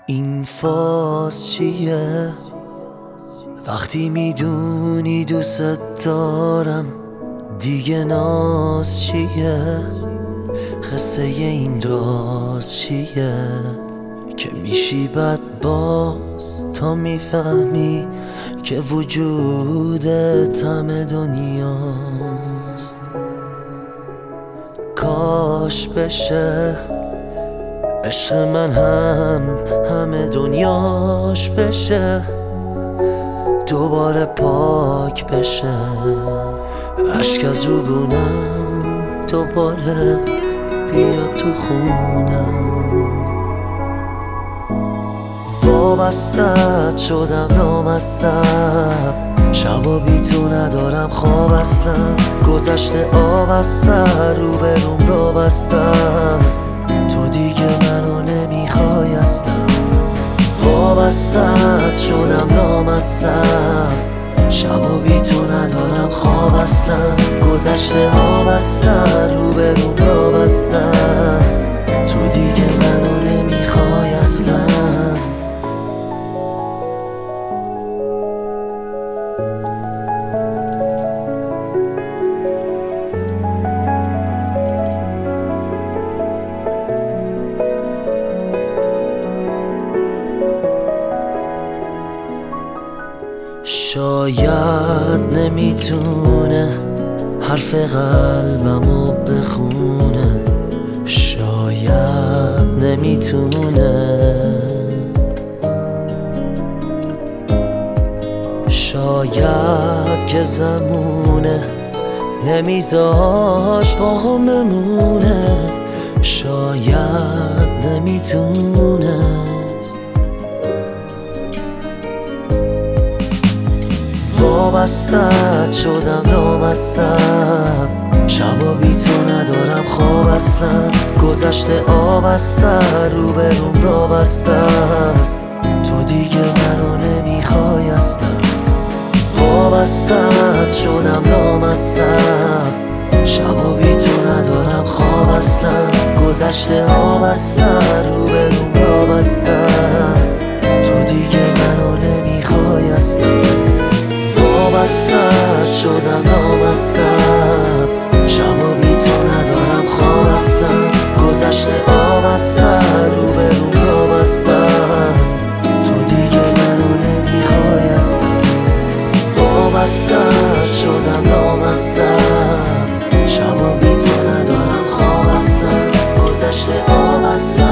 این فاز چیه؟ وقتی میدونی دوست دارم دیگه ناز چیه؟ قصه این راز چیه؟ که میشی بد باز تا میفهمی که وجودت همه دنیاست. کاش بشه عشق من همه دنیاش بشه، دوباره پاک بشه اشک از روگونم، دوباره بیاد تو خونم. وابستت شدم نامصب، شبا بی تو ندارم خواب اصلا. گذشته آب از سر روبروم را بسته است، تو دیگه منو نمیخوای اصلا. وابستت شدم نامصب، شبا بی تو ندارم خواب اصلا. گذشته آب از سر روبروم را بسته است، تو دیگه منو نمیخوای اصلا. شاید نمیتونه حرف قلبمو بخونه، شاید نمیتونه، شاید که زمونه نمیذاش با هم بمونه، شاید نمیتونه. وابستت شدم نامصب، شبا بی تو ندارم خواب اصلا. گذشته آب از سر روبروم را بسته است، تو دیگه منو نمیخوای اصلا. وابستت شدم نامصب، شبا بی تو ندارم خواب اصلا. گذشته آب از سر روبروم را بسته است، تو دیگه منو نمیخوای اصلا. وابستت شدم نامصب، شبا بی تو ندارم خواب اصلا. گذشته آب از سر روبروم را بسته است، تو دیگه منو نمیخوای اصلا. وابستت شدم نامصب، شبا بی تو ندارم خواب اصلا. گذشته آب از سر